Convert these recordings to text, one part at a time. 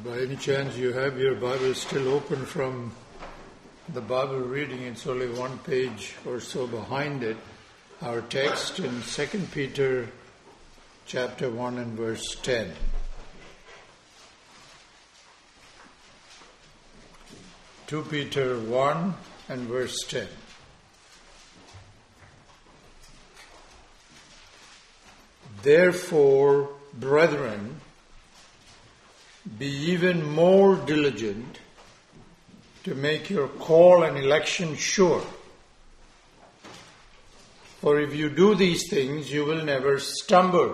By any chance you have your Bible still open from the Bible reading, it's only one page or so behind it. Our text in 2 Peter chapter 1 and verse 10. Two Peter 1 and verse 10. Therefore, brethren, be even more diligent to make your call and election sure. For if you do these things, you will never stumble.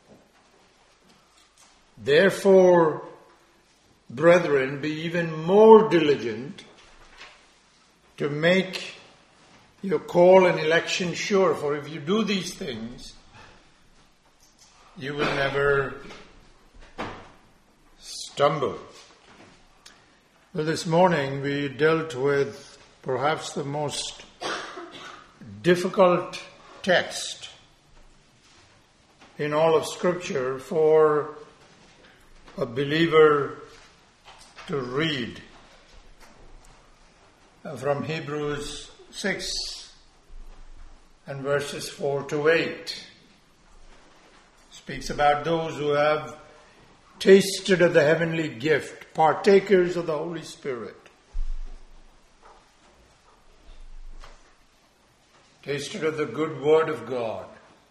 Therefore, brethren, be even more diligent to make your call and election sure. For if you do these things, you will never stumble. Well, this morning we dealt with perhaps the most difficult text in all of Scripture for a believer to read. From Hebrews 6 and verses 4 to 8. Speaks about those who have tasted of the heavenly gift, partakers of the Holy Spirit. Tasted of the good word of God.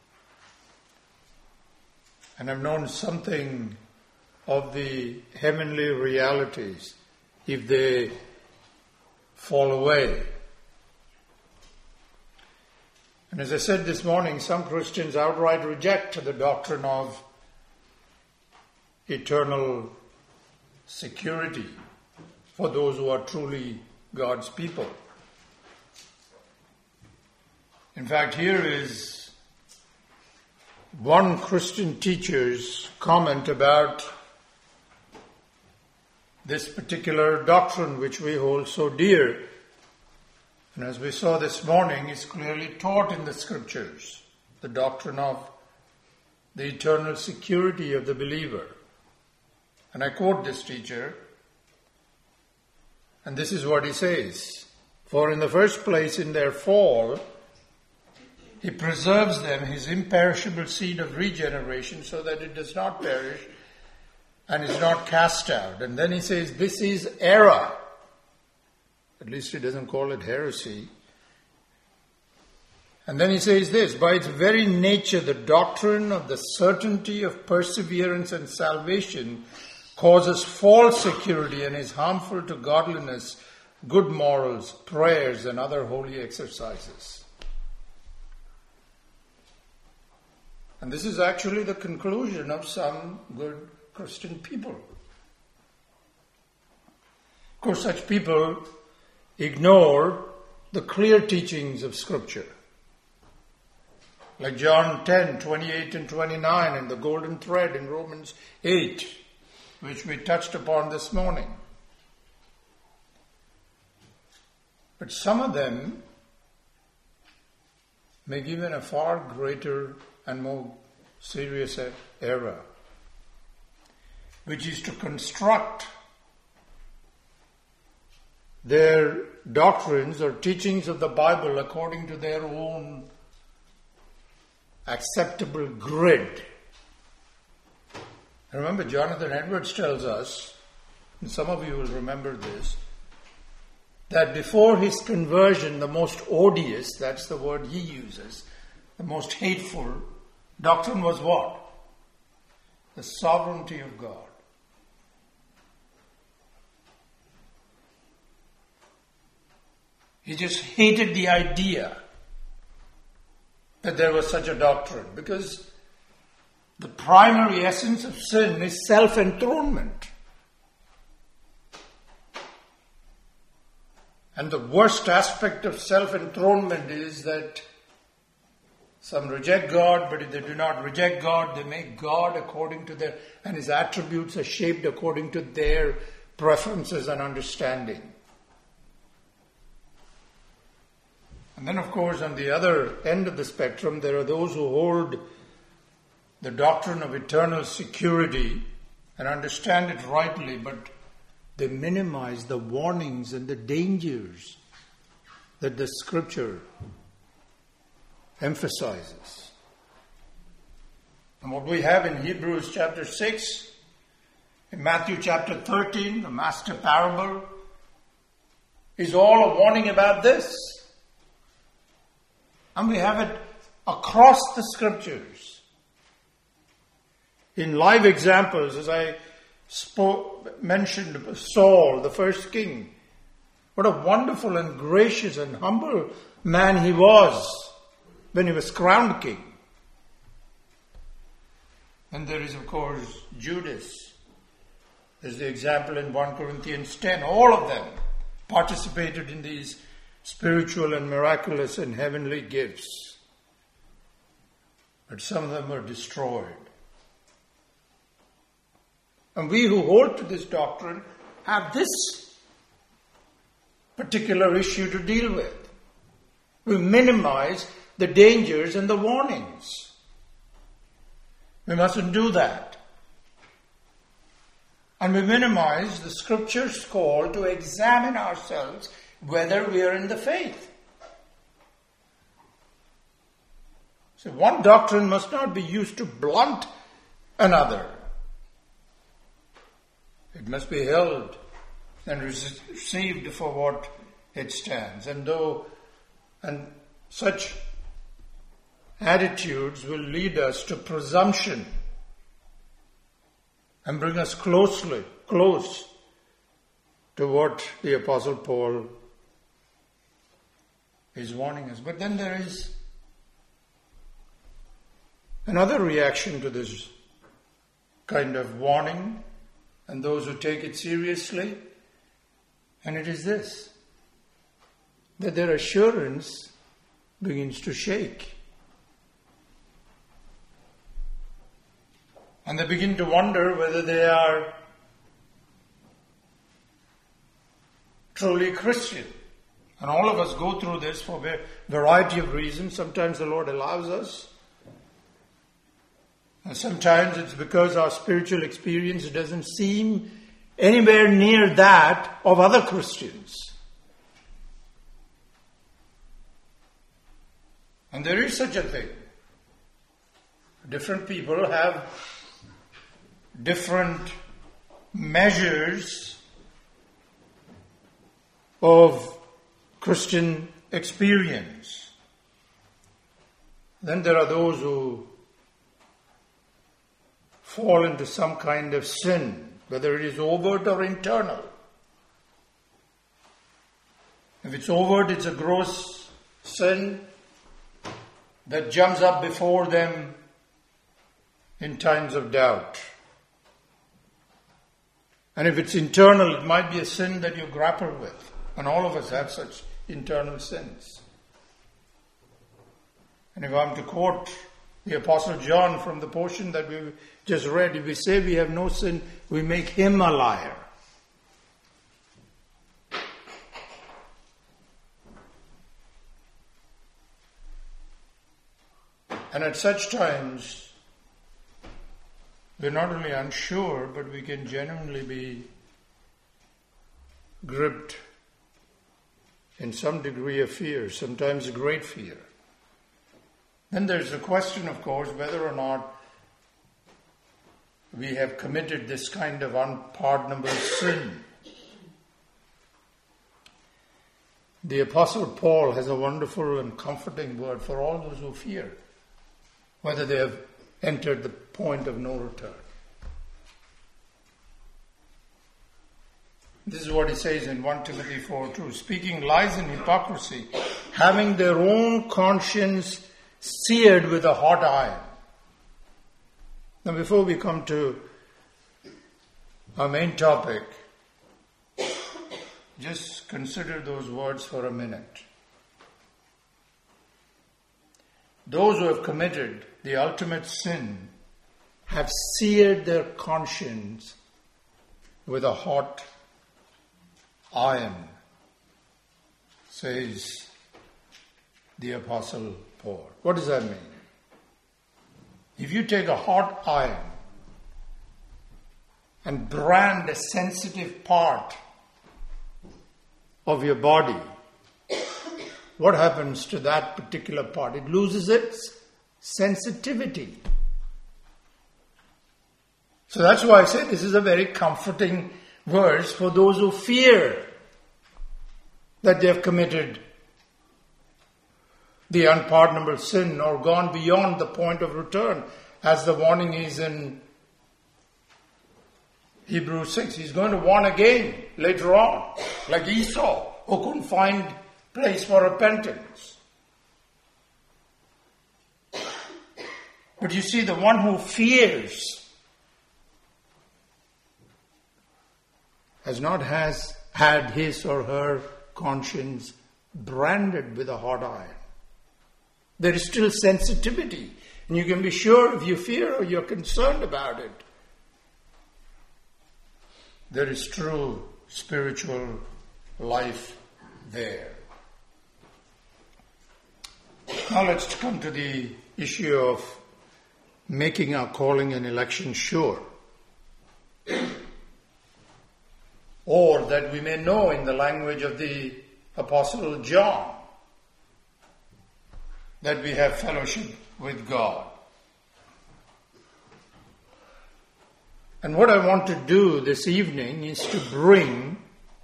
And have known something of the heavenly realities if they fall away. And as I said this morning, some Christians outright reject the doctrine of eternal security for those who are truly God's people. In fact, here is one Christian teacher's comment about this particular doctrine which we hold so dear. And as we saw this morning, is clearly taught in the Scriptures, the doctrine of the eternal security of the believer. And I quote this teacher, and this is what he says. For in the first place, in their fall, he preserves them, his imperishable seed of regeneration, so that it does not perish and is not cast out. And then he says, this is error. At least he doesn't call it heresy. And then he says this, by its very nature, the doctrine of the certainty of perseverance and salvation causes false security and is harmful to godliness, good morals, prayers, and other holy exercises. And this is actually the conclusion of some good Christian people. Of course, such people ignore the clear teachings of Scripture. Like John 10, 28 and 29 and the golden thread in Romans 8, which we touched upon this morning. But some of them make even a far greater and more serious error, which is to construct their doctrines or teachings of the Bible according to their own acceptable grid. And remember, Jonathan Edwards tells us, and some of you will remember this, that before his conversion, the most odious, that's the word he uses, the most hateful doctrine was what? The sovereignty of God. He just hated the idea that there was such a doctrine, because the primary essence of sin is self-enthronement. And the worst aspect of self-enthronement is that some reject God, but if they do not reject God, they make God according to their, and His attributes are shaped according to their preferences and understanding. And then, of course, on the other end of the spectrum, there are those who hold the doctrine of eternal security and understand it rightly, but they minimize the warnings and the dangers that the Scripture emphasizes. And what we have in Hebrews chapter 6, in Matthew chapter 13, the master parable, is all a warning about this. And we have it across the Scriptures. In live examples, as I mentioned Saul, the first king, what a wonderful and gracious and humble man he was when he was crowned king. And there is, of course, Judas. There's the example in 1 Corinthians 10. All of them participated in these spiritual and miraculous and heavenly gifts. But some of them were destroyed. And we who hold to this doctrine have this particular issue to deal with. We minimize the dangers and the warnings. We mustn't do that. And we minimize the Scripture's call to examine ourselves whether we are in the faith. So one doctrine must not be used to blunt another. It must be held and received for what it stands. And such attitudes will lead us to presumption and bring us close to what the Apostle Paul is warning us. But then there is another reaction to this kind of warning, and those who take it seriously, and it is this, that their assurance begins to shake. And they begin to wonder whether they are truly Christian. And all of us go through this for a variety of reasons. Sometimes the Lord allows us. And sometimes it's because our spiritual experience doesn't seem anywhere near that of other Christians. And there is such a thing. Different people have different measures of Christian experience. Then there are those who fall into some kind of sin, whether it is overt or internal. If it's overt, it's a gross sin that jumps up before them in times of doubt. And if it's internal, it might be a sin that you grapple with. And all of us have such internal sins. And if I'm to quote the Apostle John from the portion that we just read, if we say we have no sin, we make him a liar. And at such times, we're not only unsure, but we can genuinely be gripped in some degree of fear, sometimes great fear. Then there's the question, of course, whether or not we have committed this kind of unpardonable sin. The Apostle Paul has a wonderful and comforting word for all those who fear, whether they have entered the point of no return. This is what he says in 1 Timothy 4:2, speaking lies and hypocrisy, having their own conscience seared with a hot iron. Now before we come to our main topic, just consider those words for a minute. Those who have committed the ultimate sin have seared their conscience with a hot iron, says the Apostle Paul. What does that mean? If you take a hot iron and brand a sensitive part of your body, what happens to that particular part? It loses its sensitivity. So that's why I say this is a very comforting verse for those who fear that they have committed the unpardonable sin or gone beyond the point of return, as the warning is in Hebrews 6. He's going to warn again later on, like Esau, who couldn't find place for repentance. But you see, the one who fears has not had his or her conscience branded with a hot iron. There is still sensitivity, and you can be sure if you fear or you're concerned about it, there is true spiritual life there. Now let's come to the issue of making our calling and election sure. Or that we may know, in the language of the Apostle John, that we have fellowship with God. And what I want to do this evening is to bring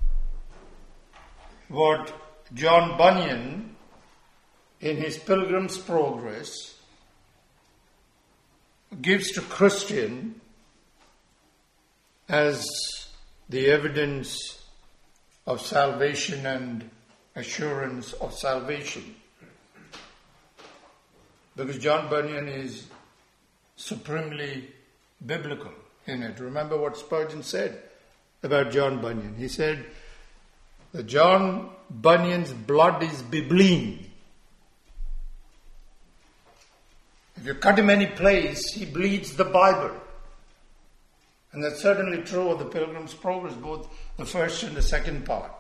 what John Bunyan, in his Pilgrim's Progress, gives to Christian as the evidence of salvation and assurance of salvation. Because John Bunyan is supremely biblical in it. Remember what Spurgeon said about John Bunyan. He said that John Bunyan's blood is bibline. If you cut him any place, he bleeds the Bible. And that's certainly true of the Pilgrim's Progress, both the first and the second part.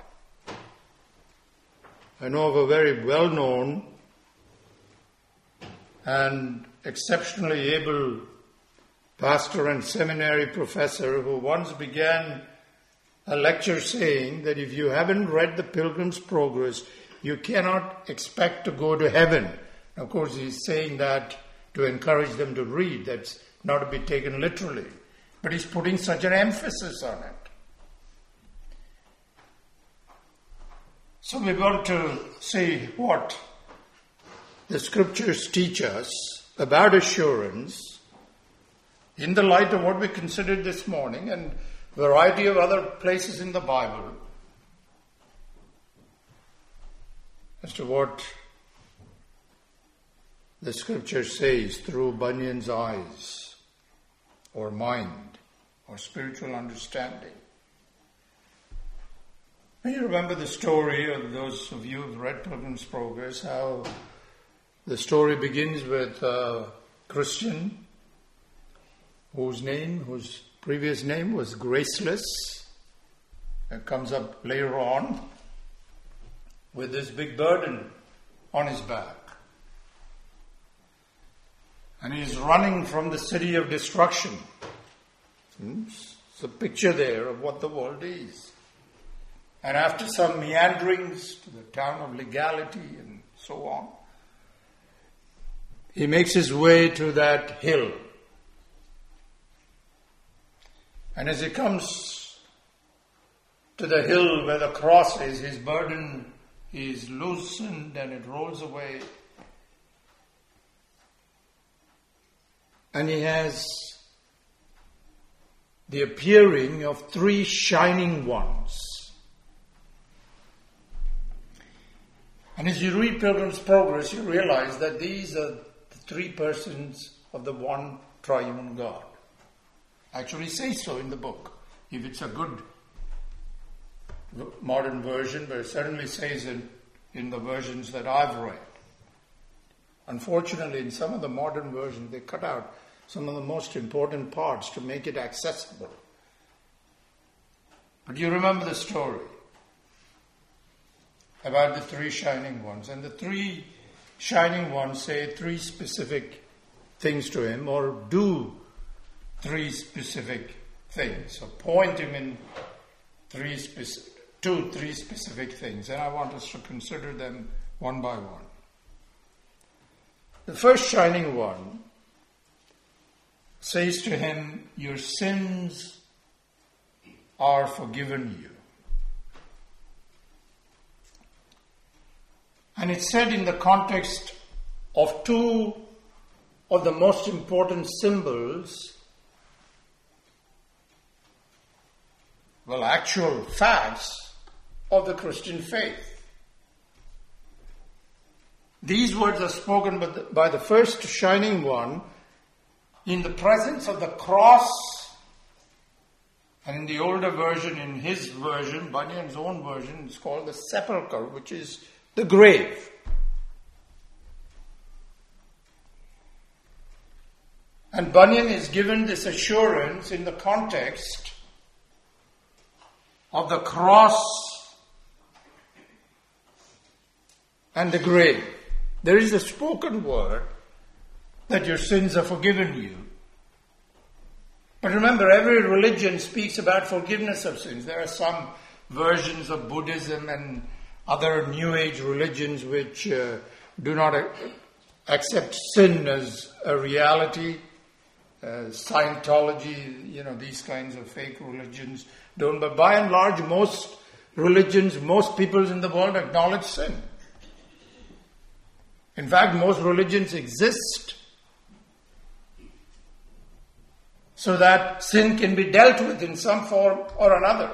I know of a very well-known and exceptionally able pastor and seminary professor who once began a lecture saying that if you haven't read the Pilgrim's Progress, you cannot expect to go to heaven. Of course, he's saying that to encourage them to read. That's not to be taken literally. But he's putting such an emphasis on it. So we want to see what the scriptures teach us about assurance in the light of what we considered this morning and a variety of other places in the Bible as to what the scripture says through Bunyan's eyes or mind or spiritual understanding. And you remember the story of those of you who've read Pilgrim's Progress, how the story begins with a Christian whose previous name was Graceless. It comes up later on with this big burden on his back. And he's running from the city of destruction. It's a picture there of what the world is. And after some meanderings to the town of legality and so on, he makes his way to that hill. And as he comes to the hill where the cross is, his burden is loosened and it rolls away. And he has the appearing of three shining ones. And as you read Pilgrim's Progress, you realize that these are the three persons of the one triune God. Actually says so in the book. If it's a good modern version, but it certainly says in the versions that I've read. Unfortunately, in some of the modern versions, they cut out some of the most important parts to make it accessible. But you remember the story about the three shining ones. And the three shining ones say three specific things to him or do three specific things, or point him in three specific things, and I want us to consider them one by one. The first shining one says to him, "Your sins are forgiven you." And it's said in the context of two of the most important symbols, actual facts of the Christian faith. These words are spoken by the first shining one in the presence of the cross, and in the older version, in his version, Bunyan's own version, it's called the sepulchre, which is the grave. And Bunyan is given this assurance in the context of the cross and the grave. There is a spoken word that your sins are forgiven you. But remember, every religion speaks about forgiveness of sins. There are some versions of Buddhism and other New Age religions which do not accept sin as a reality. Scientology, these kinds of fake religions don't. But by and large, most religions, most peoples in the world acknowledge sin. In fact, most religions exist so that sin can be dealt with in some form or another.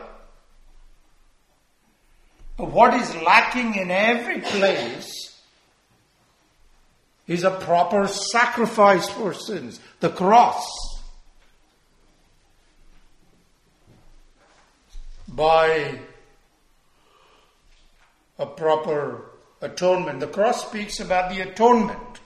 But what is lacking in every place is a proper sacrifice for sins, the cross. By a proper atonement. The cross speaks about the atonement.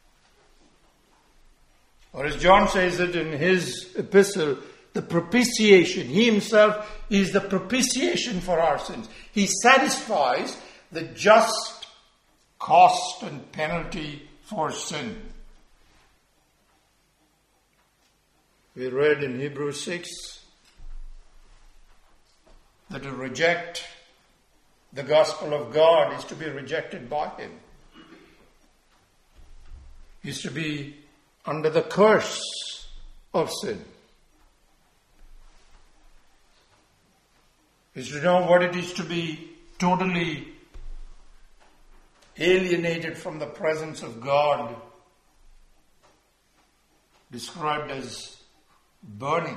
Or as John says it in his epistle, the propitiation. He himself is the propitiation for our sins. He satisfies the just cost and penalty for sin. We read in Hebrews 6 that to reject the gospel of God is to be rejected by him. Is to be under the curse of sin. Is to know what it is to be totally alienated from the presence of God, described as burning,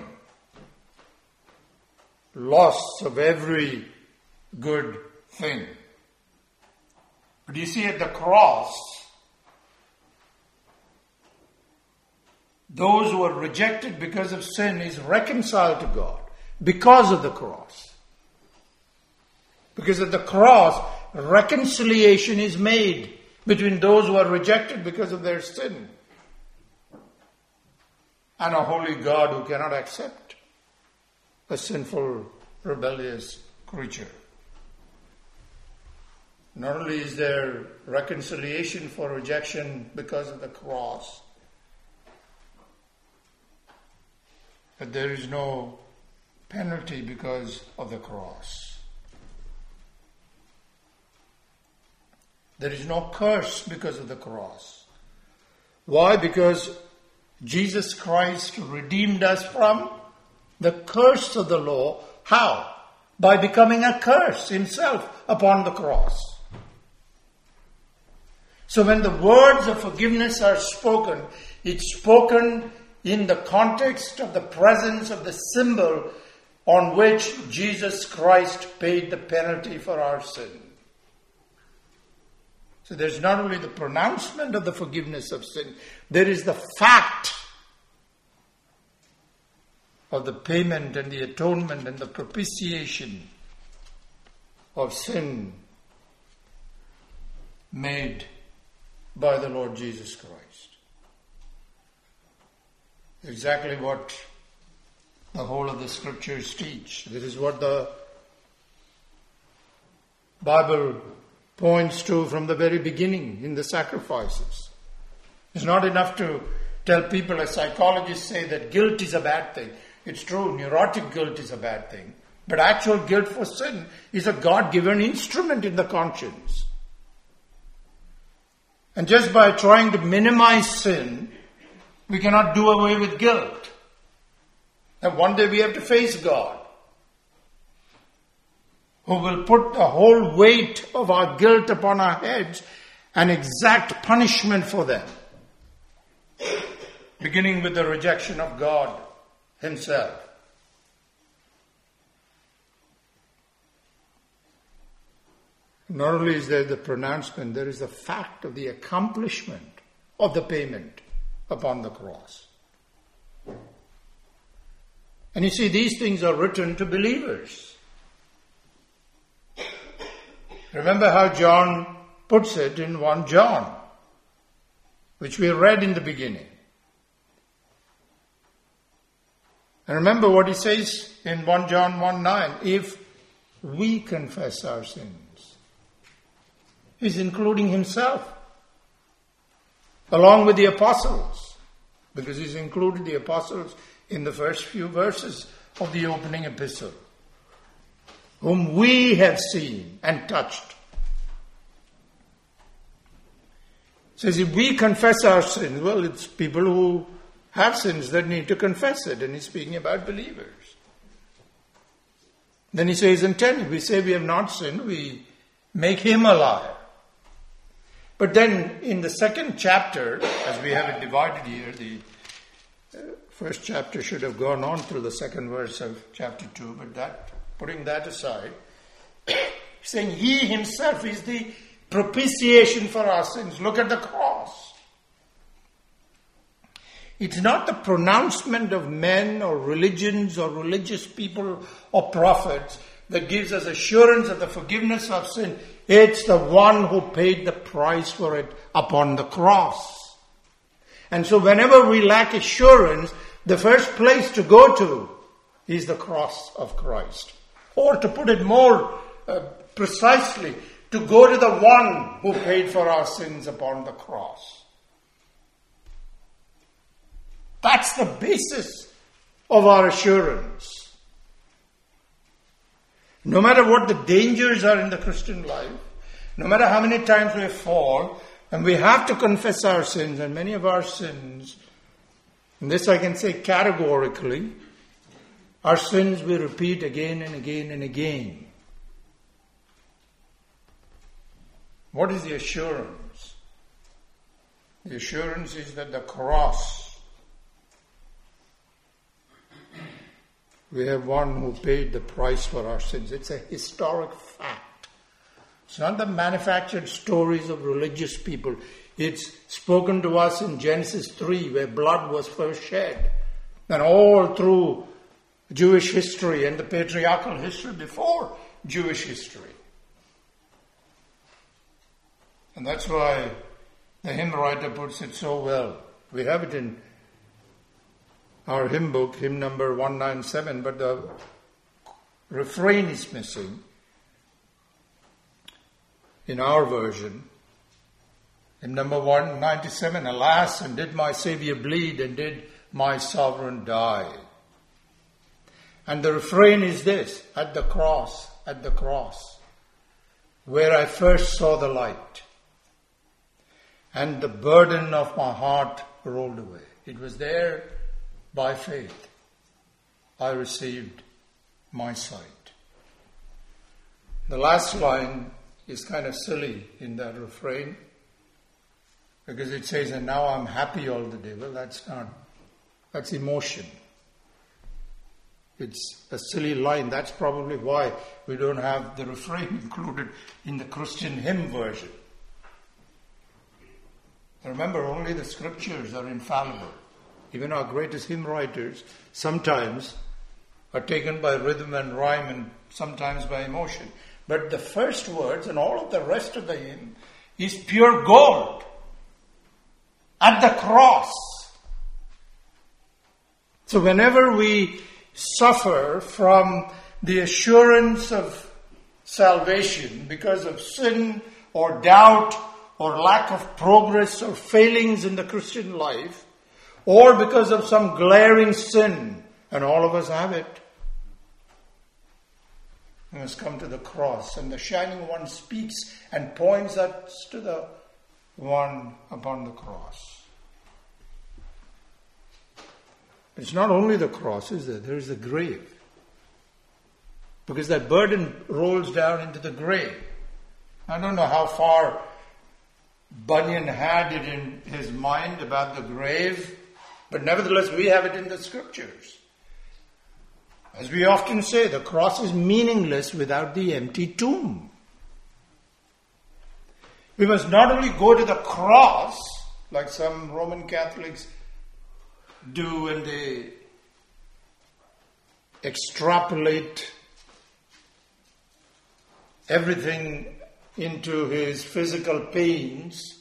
loss of every good thing. But you see, at the cross, those who are rejected because of sin is reconciled to God because of the cross. Because at the cross, reconciliation is made between those who are rejected because of their sin and a holy God who cannot accept a sinful, rebellious creature. Not only is there reconciliation for rejection because of the cross, but there is no penalty because of the cross. There is no curse because of the cross. Why? Because Jesus Christ redeemed us from the curse of the law. How? By becoming a curse himself upon the cross. So when the words of forgiveness are spoken, it's spoken in the context of the presence of the symbol on which Jesus Christ paid the penalty for our sin. So there's not only the pronouncement of the forgiveness of sin, there is the fact of the payment and the atonement and the propitiation of sin made by the Lord Jesus Christ. Exactly what the whole of the scriptures teach. This is what the Bible points to from the very beginning in the sacrifices. It's not enough to tell people, as psychologists say, that guilt is a bad thing. It's true, neurotic guilt is a bad thing. But actual guilt for sin is a God-given instrument in the conscience. And just by trying to minimize sin, we cannot do away with guilt. And one day we have to face God, who will put the whole weight of our guilt upon our heads and exact punishment for them. Beginning with the rejection of God Himself. Not only is there the pronouncement, there is the fact of the accomplishment of the payment upon the cross. And you see, these things are written to believers. Remember how John puts it in 1 John, which we read in the beginning. And remember what he says in 1 John 1:9, if we confess our sins. He's including himself, along with the apostles, because he's included the apostles in the first few verses of the opening epistle, whom we have seen and touched. It says if we confess our sins, well, it's people who have sins that need to confess it, and he's speaking about believers. Then he says in 10, if we say we have not sinned, we make him a liar. But then in the second chapter, as we have it divided here, the first chapter should have gone on through the second verse of chapter 2, but putting that aside, saying he himself is the propitiation for our sins. Look at the cross. It's not the pronouncement of men or religions or religious people or prophets that gives us assurance of the forgiveness of sin. It's the one who paid the price for it upon the cross. And so whenever we lack assurance, the first place to go to is the cross of Christ. Or to put it more precisely, to go to the one who paid for our sins upon the cross. That's the basis of our assurance. No matter what the dangers are in the Christian life, no matter how many times we fall, and we have to confess our sins, and many of our sins, and this I can say categorically, our sins we repeat again and again and again. What is the assurance? The assurance is that the cross, we have one who paid the price for our sins. It's a historic fact. It's not the manufactured stories of religious people. It's spoken to us in Genesis 3, where blood was first shed. And all through Jewish history and the patriarchal history before Jewish history. And that's why the hymn writer puts it so well. We have it in our hymn book, hymn number 197, but the refrain is missing in our version. Hymn number 197, alas, and did my Saviour bleed, and did my Sovereign die? And the refrain is this, at the cross, where I first saw the light, and the burden of my heart rolled away. It was there. By faith, I received my sight. The last line is kind of silly in that refrain because it says, and now I'm happy all the day. Well, that's emotion. It's a silly line. That's probably why we don't have the refrain included in the Christian hymn version. Remember, only the scriptures are infallible. Even our greatest hymn writers sometimes are taken by rhythm and rhyme and sometimes by emotion. But the first words and all of the rest of the hymn is pure gold. At the cross. So whenever we suffer from the assurance of salvation because of sin or doubt or lack of progress or failings in the Christian life, or because of some glaring sin And all of us have it. We must come to the cross. And the Shining One speaks and points us to the one upon the cross. It's not only the cross, is there? There is the grave. Because that burden rolls down into the grave. I don't know how far Bunyan had it in his mind about the grave, but nevertheless we have it in the scriptures. As we often say, the cross is meaningless without the empty tomb. We must not only go to the cross, like some Roman Catholics do when they extrapolate everything into his physical pains.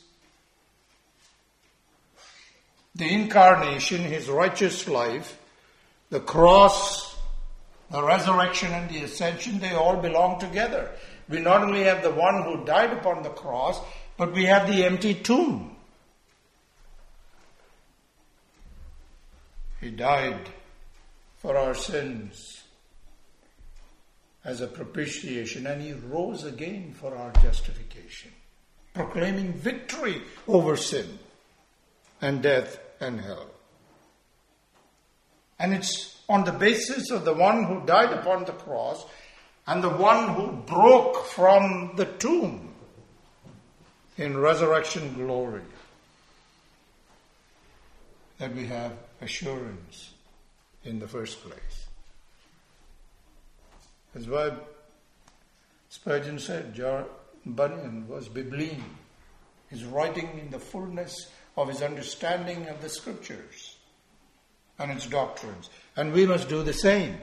The incarnation, his righteous life, the cross, the resurrection and the ascension, they all belong together. We not only have the one who died upon the cross, but we have the empty tomb. He died for our sins as a propitiation, and he rose again for our justification, proclaiming victory over sin and death and hell. And it's on the basis of the one who died upon the cross and the one who broke from the tomb in resurrection glory that we have assurance in the first place. That's why Spurgeon said Bunyan was Bibline. He's writing in the fullness of his understanding of the scriptures and its doctrines. And we must do the same.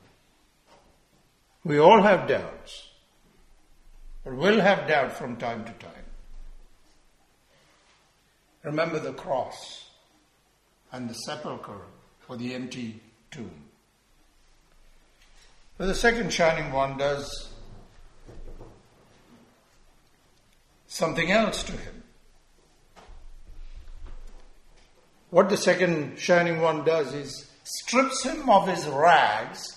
We all have doubts, or will have doubt from time to time. Remember the cross and the sepulchre or the empty tomb. But the second Shining One does something else to him. What the second Shining One does is strips him of his rags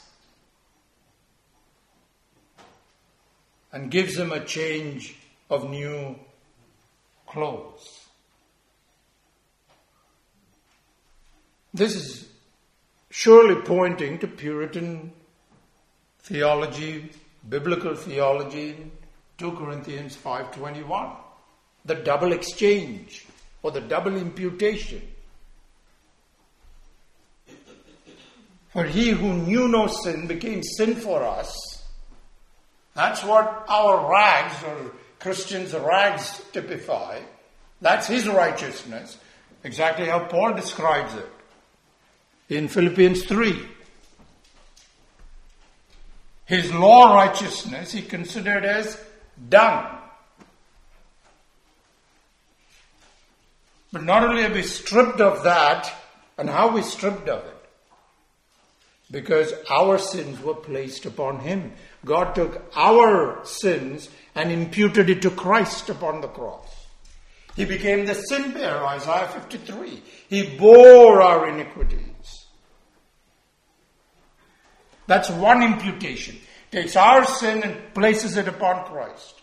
and gives him a change of new clothes. This is surely pointing to Puritan theology, biblical theology in 2 Corinthians 5:21. The double exchange or the double imputation. For he who knew no sin became sin for us. That's what our rags or Christians' rags typify. That's his righteousness. Exactly how Paul describes it in Philippians 3. His law righteousness he considered as dung. But not only are we stripped of that, and how we stripped of it? Because our sins were placed upon him. God took our sins and imputed it to Christ upon the cross. He became the sin bearer, Isaiah 53. He bore our iniquities. That's one imputation. Takes our sin and places it upon Christ.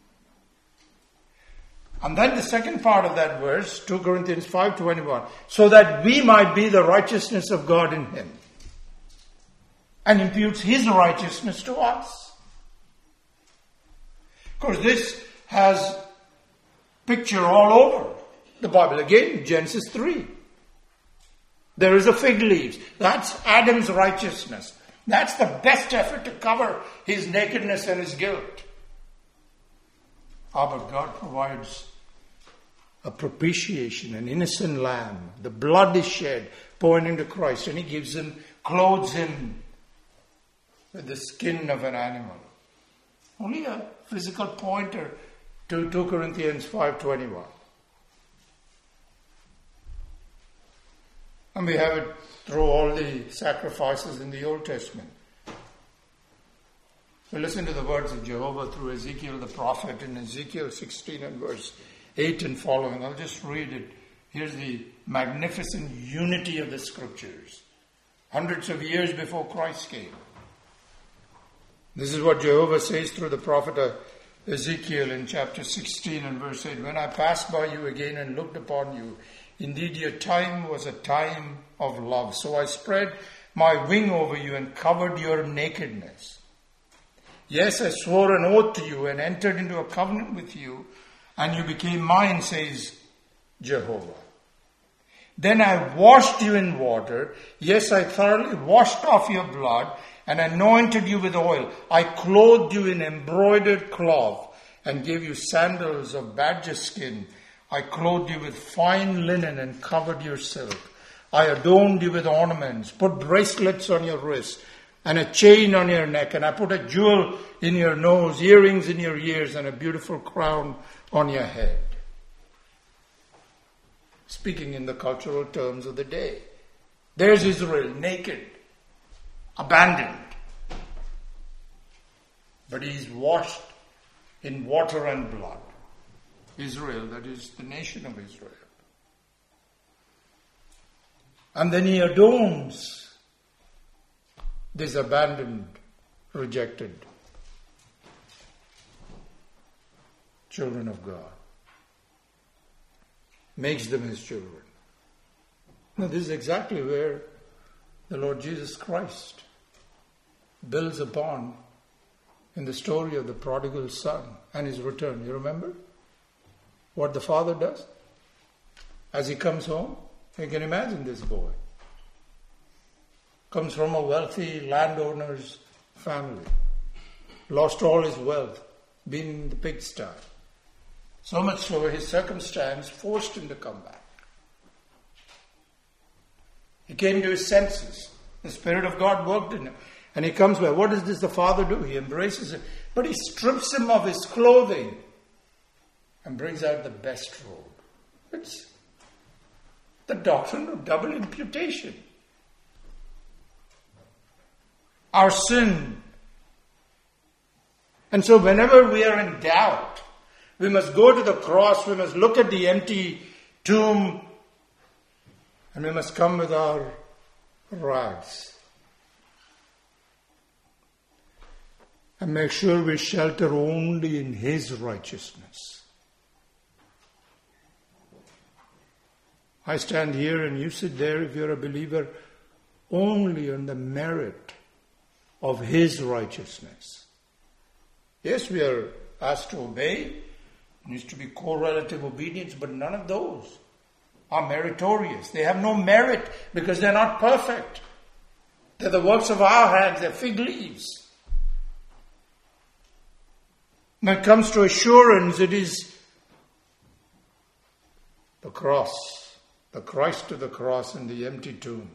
And then the second part of that verse, 2 Corinthians 5:21, so that we might be the righteousness of God in him. And imputes his righteousness to us. Of course, this has picture all over the Bible. Again, Genesis 3. There is a fig leaf. That's Adam's righteousness. That's the best effort to cover his nakedness and his guilt. But God provides a propitiation, an innocent lamb. The blood is shed, pointing to Christ, and he gives him, clothes him with the skin of an animal. Only a physical pointer to 2 Corinthians 5:21. And we have it through all the sacrifices in the Old Testament. We listen to the words of Jehovah through Ezekiel the prophet in Ezekiel 16 and verse 8 and following. I'll just read it. Here's the magnificent unity of the scriptures. hundreds of years before Christ came. This is what Jehovah says through the prophet Ezekiel in chapter 16 and verse 8. When I passed by you again and looked upon you, indeed your time was a time of love. So I spread my wing over you and covered your nakedness. Yes, I swore an oath to you and entered into a covenant with you, and you became mine, says Jehovah. Then I washed you in water. Yes, I thoroughly washed off your blood and anointed you with oil. I clothed you in embroidered cloth and gave you sandals of badger skin. I clothed you with fine linen and covered your silk. I adorned you with ornaments, put bracelets on your wrists and a chain on your neck, and I put a jewel in your nose, earrings in your ears, and a beautiful crown on your head. Speaking in the cultural terms of the day. There's Israel, naked, abandoned. But he's washed in water and blood. Israel, that is the nation of Israel. And then he adorns this abandoned, rejected children of God. Makes them his children. Now this is exactly where the Lord Jesus Christ builds upon in the story of the prodigal son and his return. You remember what the father does? As he comes home, you can imagine this boy. Comes from a wealthy landowner's family. Lost all his wealth, been in the pigsty. So much so his circumstance forced him to come back. He came to his senses. The Spirit of God worked in him. And he comes back. What does the father do? He embraces him. But he strips him of his clothing and brings out the best robe. It's the doctrine of double imputation. Our sin. And so whenever we are in doubt, we must go to the cross, we must look at the empty tomb, and we must come with our rags. And make sure we shelter only in His righteousness. I stand here and you sit there if you're a believer only on the merit of His righteousness. Yes, we are asked to obey. It needs to be correlative obedience, but none of those are meritorious. They have no merit because they're not perfect. They're the works of our hands, they're fig leaves. When it comes to assurance, it is the cross, the Christ of the cross and the empty tomb.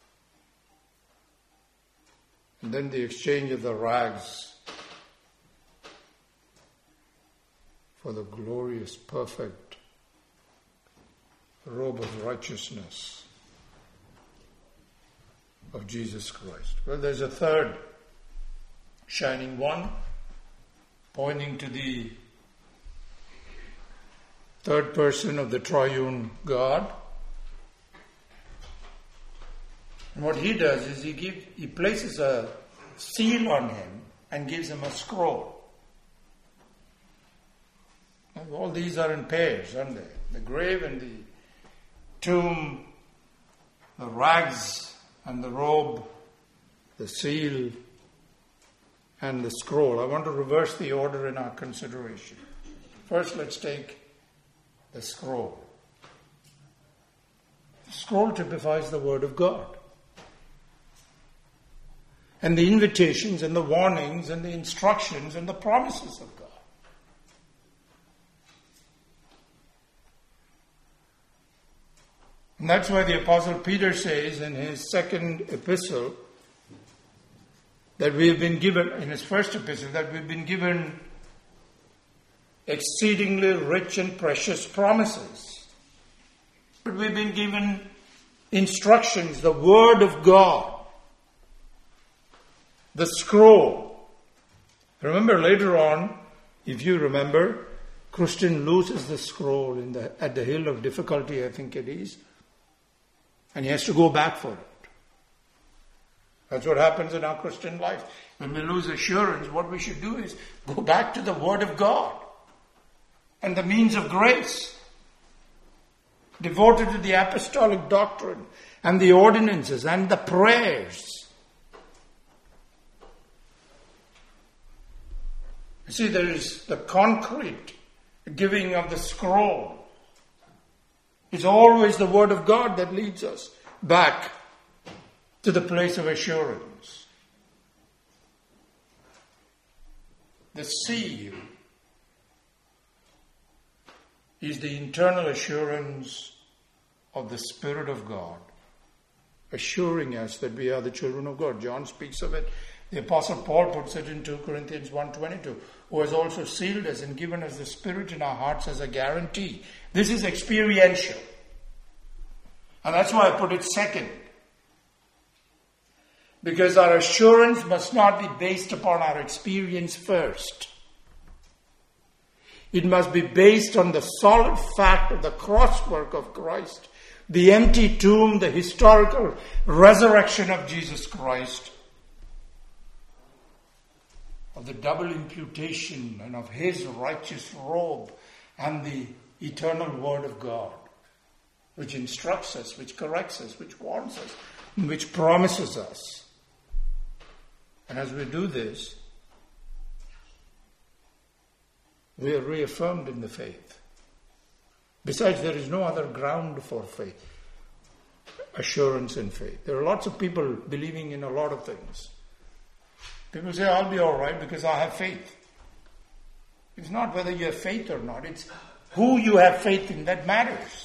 And then the exchange of the rags for the glorious, perfect robe of righteousness of Jesus Christ. Well, there's a third shining one, pointing to the third person of the triune God. And what he does is he places a seal on him and gives him a scroll. And all these are in pairs, aren't they? The grave and the tomb, the rags and the robe, the seal and the scroll. I want to reverse the order in our consideration. First, let's take the scroll. The scroll typifies the Word of God. And the invitations and the warnings and the instructions and the promises of God. And that's why the Apostle Peter says in his second epistle that we've been given, in his first epistle, that we've been given exceedingly rich and precious promises. But we've been given instructions, the Word of God, the scroll. Remember later on, if you remember, Christian loses the scroll at the hill of difficulty, I think it is. And he has to go back for it. That's what happens in our Christian life. When we lose assurance, what we should do is go back to the Word of God and the means of grace, devoted to the apostolic doctrine and the ordinances and the prayers. You see, there is the concrete giving of the scroll. It's always the Word of God that leads us back to the place of assurance. The seal is the internal assurance of the Spirit of God, assuring us that we are the children of God. John speaks of it. The Apostle Paul puts it in 2 Corinthians 1:22, who has also sealed us and given us the Spirit in our hearts as a guarantee. This is experiential. And that's why I put it second. Because our assurance must not be based upon our experience first. It must be based on the solid fact of the cross work of Christ, the empty tomb, the historical resurrection of Jesus Christ, of the double imputation and of His righteous robe and the eternal Word of God, which instructs us, which corrects us, which warns us, and which promises us. And as we do this, we are reaffirmed in the faith. Besides, there is no other ground for faith, assurance in faith. There are lots of people believing in a lot of things. People say, I'll be all right because I have faith. It's not whether you have faith or not. It's who you have faith in that matters.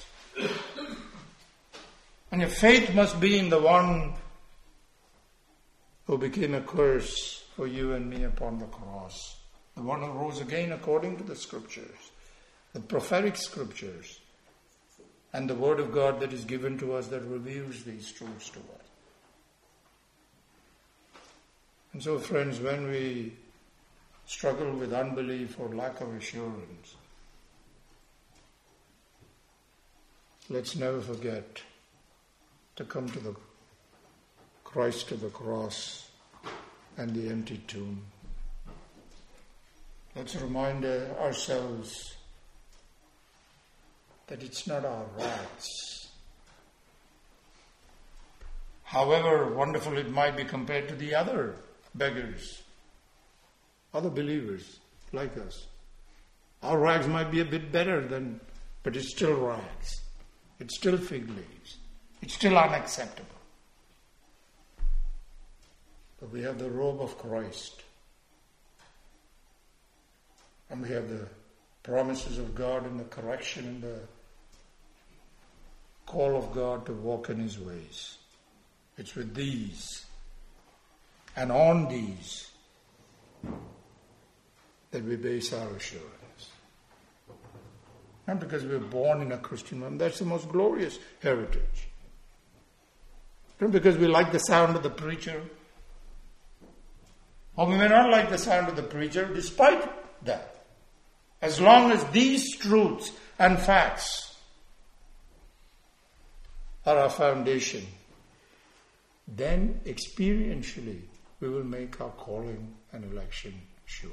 And your faith must be in the one who became a curse for you and me upon the cross. The one who rose again according to the Scriptures, the prophetic Scriptures, and the Word of God that is given to us that reveals these truths to us. And so, friends, when we struggle with unbelief or lack of assurance, let's never forget to come to the Christ to the cross and the empty tomb. Let's remind ourselves that it's not our rights. However wonderful it might be compared to the other beggars, other believers like us. Our rags might be a bit better but it's still rags. It's still fig leaves. It's still unacceptable. But we have the robe of Christ. And we have the promises of God and the correction and the call of God to walk in His ways. It's with these and on these that we base our assurance. Not because we were born in a Christian home. That's the most glorious heritage. Not because we like the sound of the preacher. Or we may not like the sound of the preacher despite that. As long as these truths and facts are our foundation, then experientially we will make our calling and election sure.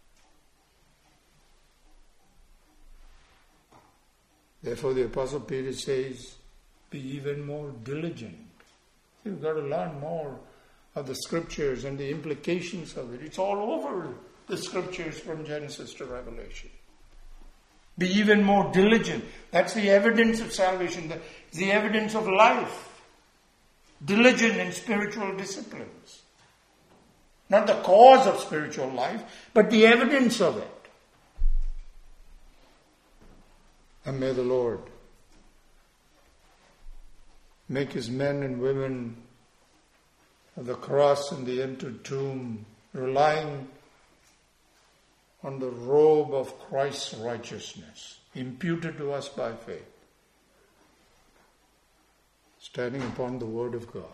Therefore the Apostle Peter says, be even more diligent. You've got to learn more of the Scriptures and the implications of it. It's all over the Scriptures from Genesis to Revelation. Be even more diligent. That's the evidence of salvation, the evidence of life. Diligent in spiritual disciplines. Not the cause of spiritual life, but the evidence of it. And may the Lord make His men and women of the cross and the empty tomb, relying on the robe of Christ's righteousness, imputed to us by faith, standing upon the Word of God,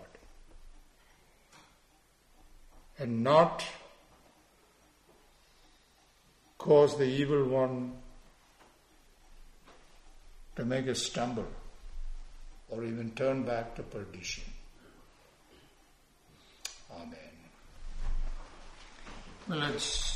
and not cause the evil one to make us stumble or even turn back to perdition. Let's